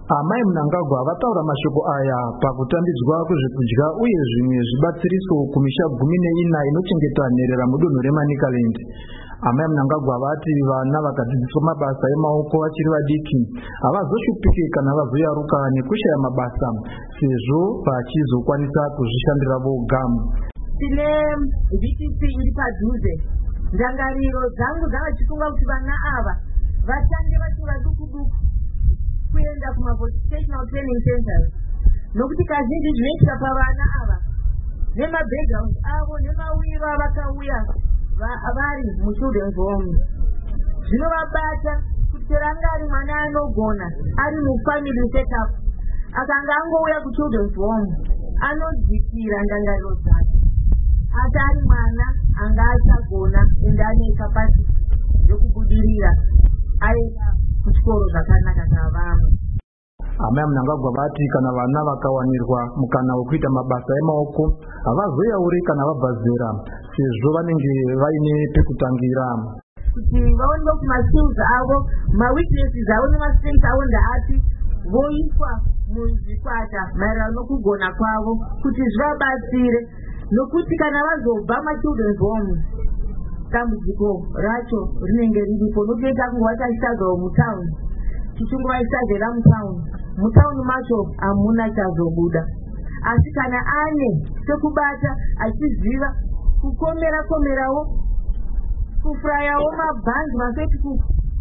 Amai Mnangagwa vataura mashoko aya pakutambidzwa kwezvekudya uye zvimwe zvibatsiriso kumisha 14 inochengeta nherera mudunhu reManicaland. Amai Mnangagwa vati vana vakadzidziswa mabasa emaoko vachiri vadiki havazoshupike kana vazoyaruka nekushaya mabasa sezvo vachizokwanisa kuzvishandira voga. Tine VTC iri padhuze. Ndangariro dzangu dzakachifunga kuti vana ava vatange vachiri vaduku kuenda kuma-vocational training centers nokuti kazhinji zvinoitika pavana ava nemabackground avo nemawiro avakauya vari muchildren's home zvinovabata kuti teranga ari mwana anogona ari mufamily setup akanga angouya kuchildren's home anodzikira ndangariro dzake asi ari mwana anga achagona ende ane capacity yokubudirira aenda kuchikoro zvakanaka savamwe. Amai Mnangagwa vati kana vana vakawanirwa mukana wekuita mabasa emaoko havazoyauri kana vabva zera sezvo vanenge vaine pekutangira. Kuti vaoneke kuti maskills avo, maweaknesses avo nemastrengths avo ndaati voiswa muzvikwata maererano nokugona kwavo kuti zvivabatsire nokuti kana vazobva machildren's home dambudziko racho rinenge riripo nokuita kunge vachashagawo mutaundi tichinguvashagera mutaundi macho hamuna chazobuda asi kana ane chekubata achiziva kukomerawo kufurayawo mabhanzi mafetikuku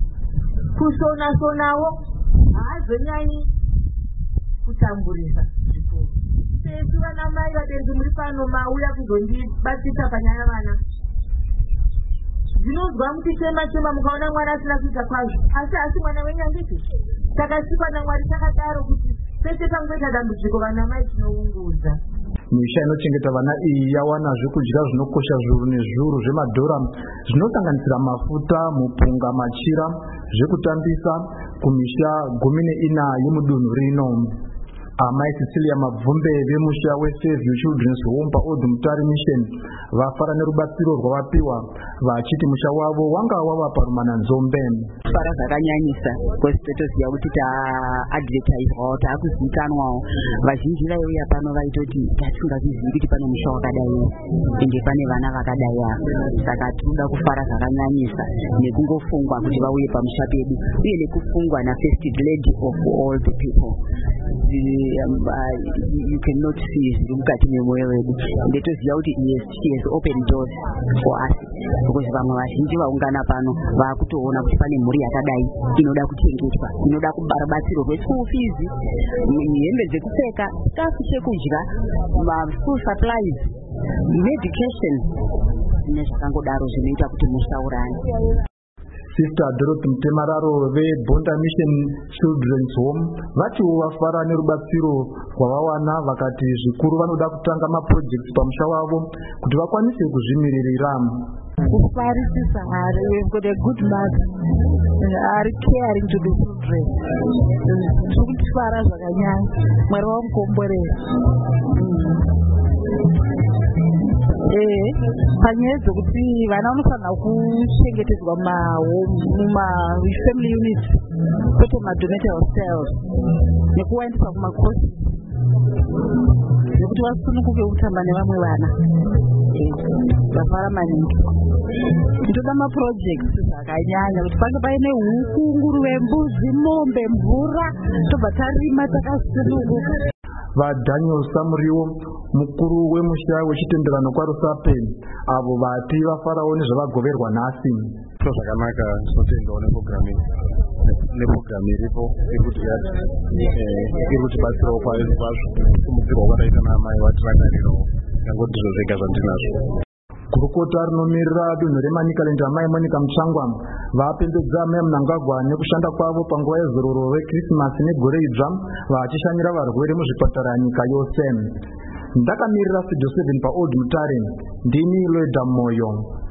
kusonasonawo haazonyanyi kutamburisa zvikoro. Sesu vana mai vabereki muri pano mauya kuzondibatsisa panyaya vana ndinonzwa muchichema mukaona mwana asina kuita kwazvo asi mwana wenyangiti takasikwa naMwari takadaro kuti pese pangoita dambudziko vana mai tinoungudza. Misha inochengeta vana iyi yawana zvekudya zvinokosha zviuru nezviuru zvemadhora zvinosanganisira mafuta, mupunga, machira, zvekutambisa kumisha 14 yemudunhu rino. Amai Cecilia Mabvumbe vemusha weSave Your Children's Home paOld Mutare Mission vafara nerubatsiro rwavapiwa vachiti musha wavo wanga wava parumana nzombe. Fara zvakanyanyisa kwesitoziya kuti taadvertisewawo taakuzivikanwawo vazhinji vaiuya pano vaitoti tatisingazvizivi kuti pane musha wakadai ende pane vana vakadai saka tinoda kufara zvakanyanyisa nekungofungwa kuti vauye pamusha pedu uye nekufungwa naFirst Lady of all the people. You cannot see zviri mukati memwoyo wedu ndetoziva kuti she has opened doors for us because vamwe vazhinji vaungana pano vaakutoona kuti pane mhuri yakadai inoda kuchengetwa, inoda kubatsiro rweschool fees, hembe dzekupfeka, chikafu chekudya, school supplies, medication nezvakangodaro zvinoita kuti musaurane. Sister Dorothy Mtemararo veBonda Mission Children's Home vatiwo vafara nerubatsiro rwavawana vakati zvikuru vanoda kutanga maprojects pamusha wavo kuti vakwanise kuzvimiririra. Kufarisisa hari, we've got a good mother are caring to the children. Zvokutifara zvakanyanya Mwari wamukomborera. Panyaya dzokuti vana vanofanira kuchengetedzwa mumafamily units kwete madonate cells nekuwaendesa kumakosi nekuti vasununguke kutamba nevamwe vana vafara maningi. Ndoda maprojects zvakanyanya kuti pange paine huku, nguruve, mbudzi, mombe, mvura tobva tarima takasununguka. VaDaniel Samuriwo mukuru wemusha wechitenderano kwaRusape avo vati vafarawo nezvavagoverwa nhasi. Zvakanaka tinotendawo neprogramu iripo iri kutibatsirawo kwazvo kumudzirwa kwataita naamai vatirangarirawo nangoti izvo zvega zvandinazvo. Gurukota rinomirira dunhu reManicaland Amai Monica Mutsvangwa vapembedza Amai Mnangagwa nekushanda kwavo panguva yezororo reKrisimasi negore idzva vachishanyira varwere muzvipatara nyika yose. Ndakamirira Studio 7 paOld Mutare, ndini Loida Moyo.